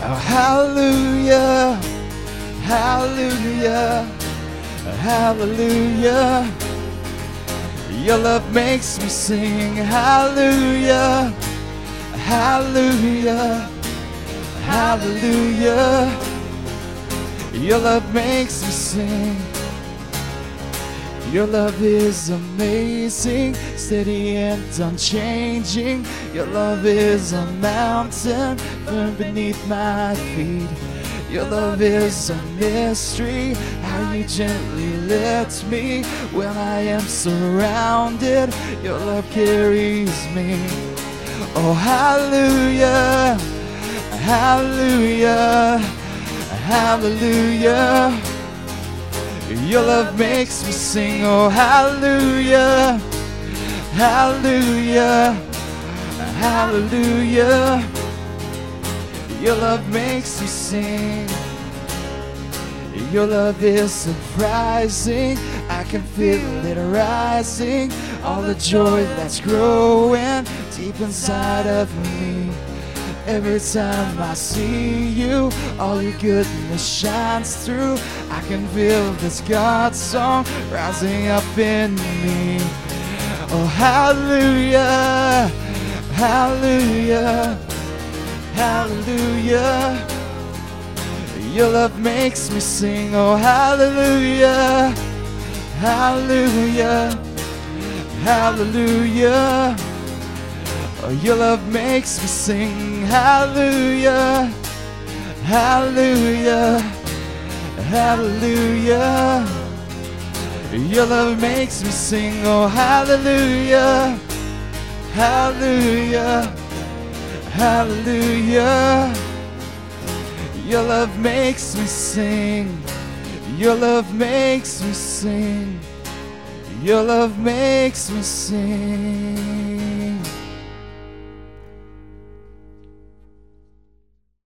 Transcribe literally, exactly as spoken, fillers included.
Oh, hallelujah, hallelujah, hallelujah. Your love makes me sing. Hallelujah, hallelujah, hallelujah. Your love makes me sing. Your love is amazing, steady and unchanging. Your love is a mountain firm beneath my feet. Your love is a mystery, how you gently lift me when I am surrounded. Your love carries me. Oh, hallelujah, hallelujah, hallelujah. Your love makes me sing. Oh, hallelujah, hallelujah, hallelujah. Your love makes me sing. Your love is surprising, I can feel it rising. All the joy that's growing deep inside of me. Every time I see you, all your goodness shines through. I can feel this God song rising up in me. Oh, hallelujah, hallelujah, hallelujah. Your love makes me sing. Oh, hallelujah, hallelujah, hallelujah. Oh, your love makes me sing. Hallelujah, hallelujah, hallelujah. Your love makes me sing. Oh, hallelujah, hallelujah, hallelujah. Your love makes me sing. Your love makes me sing. Your love makes me sing.